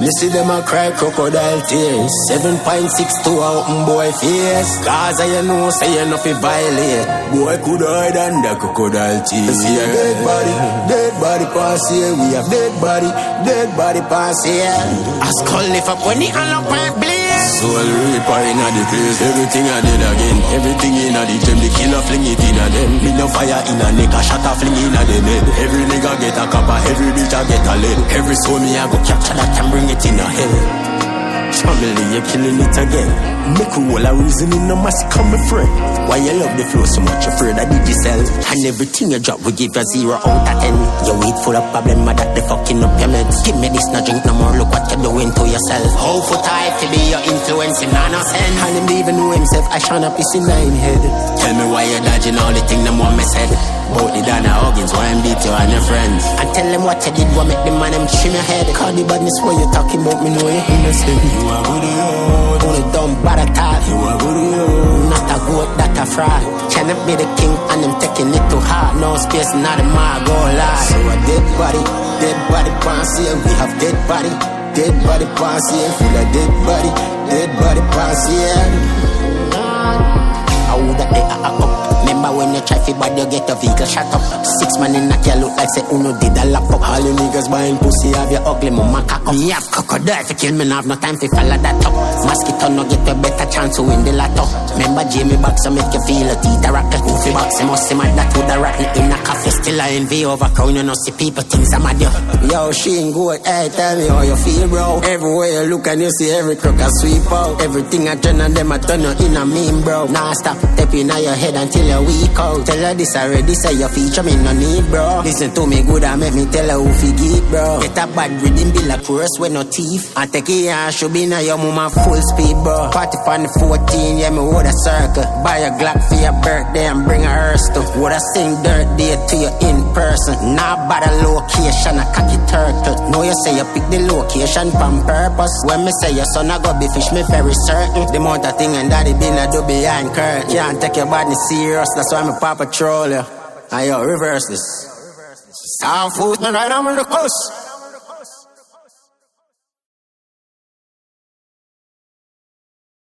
Me see them a cry crocodile tears. 7.6 to a open boy face. Cause I know say you nothing violate. Boy could hide under crocodile tears. See a dead body pass here. We have dead body pass here. I skull lift up when the hand up and bleed. Soul reaper inna the place. Everything I did again. Everything inna the gem. The killer fling it inna them. Me no fire inna neck. A shot a fling inna them head. Every nigga get a copper. Every bitch a get a lead. Every soul me I go capture that and bring it in a hell. Family, you're killing it again. Make all a reasoning, no must come my friend. Why you love the flow so much, afraid I did yourself. And everything you drop, we give you 0 out of 10. Your weed full of problem, but that they fucking up your meds. Give me this, no drink no more, look what you're doing to yourself. How for type to be your influence, him not send. And him even know himself, I shine up his in nine head. Tell me why you're dodging all the thing, no more me said. Bout the Dana Huggins, why I'm beat you and your friends. And tell them what you did, what make the man them trim your head. Call the badness what you talking about, me know you're innocent. You are good, only dumb bad attack. You are good, not a goat, that a fraud. Cannot be the king and them taking it too hard. No space, not a mile, go lie. So a dead body pass here. We have dead body pass here. Full of dead body pass here. I would have up. Remember when you try to bad, you get a vehicle shut up. 6 man in a car look like say Uno did a lap up. All you niggas buying pussy have your ugly mama cock up. Me have crocodile to kill me, no have no time to follow that up. Mosquito no get a better chance to win the lotto. Remember Jamie Boxer make you feel a teeth a rattle. Goofy Boxer must see mad that would a rattle in a coffee. Still I envy over crown, you know see people things I'm mad yo. Yo, she ain't good, hey tell me how you feel bro. Everywhere you look and you see every crook a sweep out. Everything I turn and them I turn you in a meme bro. Nah stop tapping on your head until you're weak out. Tell her this already, say your feature me no need bro. Listen to me good and make me tell her who fi get bro. Get a bad rhythm bill a chorus with no teeth. And take it and should be now your mama full speed bro. Party on the 14, yeah me would a circle. Buy a Glock for your birthday and bring a hearse to. Would I sing dirt day to you in person. Now bad a location a cocky turtle. Know you say you pick the location from purpose. When me say your son a go be fish me very certain. The amount of thing and daddy been a do behind curtain. Can't take your body serious, that's why me Paw Patrol ya. Ayo, reverse this. Sound food, man, right on with the coast.